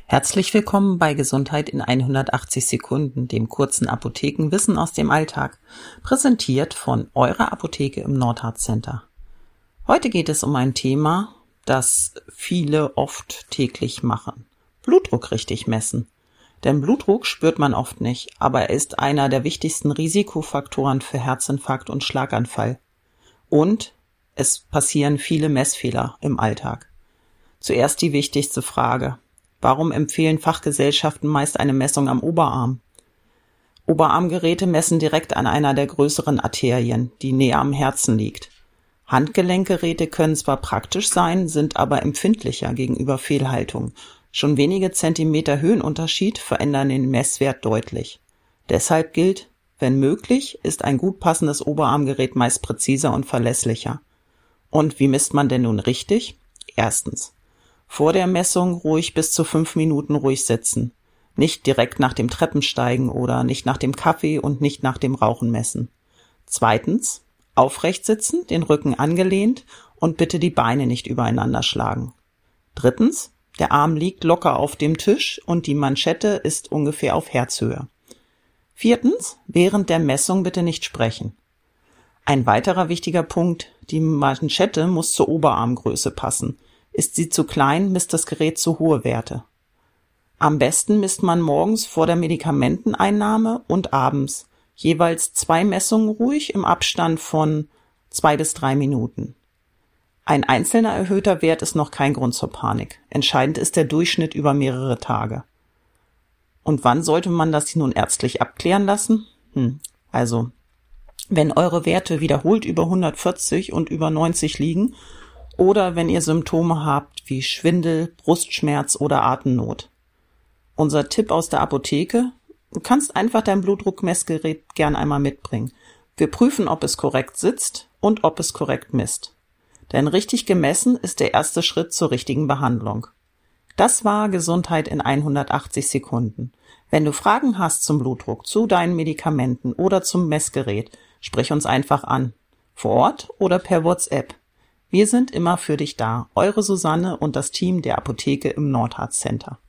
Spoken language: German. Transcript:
Herzlich willkommen bei Gesundheit in 180 Sekunden, dem kurzen Apothekenwissen aus dem Alltag, präsentiert von eurer Apotheke im Nordhardt Center. Heute geht es um ein Thema, das viele oft täglich machen: Blutdruck richtig messen. Denn Blutdruck spürt man oft nicht, aber er ist einer der wichtigsten Risikofaktoren für Herzinfarkt und Schlaganfall. Und es passieren viele Messfehler im Alltag. Zuerst die wichtigste Frage: Warum empfehlen Fachgesellschaften meist eine Messung am Oberarm? Oberarmgeräte messen direkt an einer der größeren Arterien, die näher am Herzen liegt. Handgelenkgeräte können zwar praktisch sein, sind aber empfindlicher gegenüber Fehlhaltung. Schon wenige Zentimeter Höhenunterschied verändern den Messwert deutlich. Deshalb gilt: Wenn möglich, ist ein gut passendes Oberarmgerät meist präziser und verlässlicher. Und wie misst man denn nun richtig? Erstens: Vor der Messung ruhig bis zu 5 Minuten ruhig sitzen. Nicht direkt nach dem Treppensteigen oder nicht nach dem Kaffee und nicht nach dem Rauchen messen. Zweitens: Aufrecht sitzen, den Rücken angelehnt und bitte die Beine nicht übereinander schlagen. Drittens: Der Arm liegt locker auf dem Tisch und die Manschette ist ungefähr auf Herzhöhe. Viertens: Während der Messung bitte nicht sprechen. Ein weiterer wichtiger Punkt: Die Manschette muss zur Oberarmgröße passen. Ist sie zu klein, misst das Gerät zu hohe Werte. Am besten misst man morgens vor der Medikamenteneinnahme und abends jeweils 2 Messungen ruhig im Abstand von 2 bis 3 Minuten. Ein einzelner erhöhter Wert ist noch kein Grund zur Panik. Entscheidend ist der Durchschnitt über mehrere Tage. Und wann sollte man das nun ärztlich abklären lassen? Also, wenn eure Werte wiederholt über 140 und über 90 liegen, oder wenn ihr Symptome habt wie Schwindel, Brustschmerz oder Atemnot. Unser Tipp aus der Apotheke: Du kannst einfach dein Blutdruckmessgerät gern einmal mitbringen. Wir prüfen, ob es korrekt sitzt und ob es korrekt misst. Denn richtig gemessen ist der erste Schritt zur richtigen Behandlung. Das war Gesundheit in 180 Sekunden. Wenn du Fragen hast zum Blutdruck, zu deinen Medikamenten oder zum Messgerät, sprich uns einfach an. Vor Ort oder per WhatsApp. Wir sind immer für dich da. Eure Susanne und das Team der Apotheke im Nordhardt Center.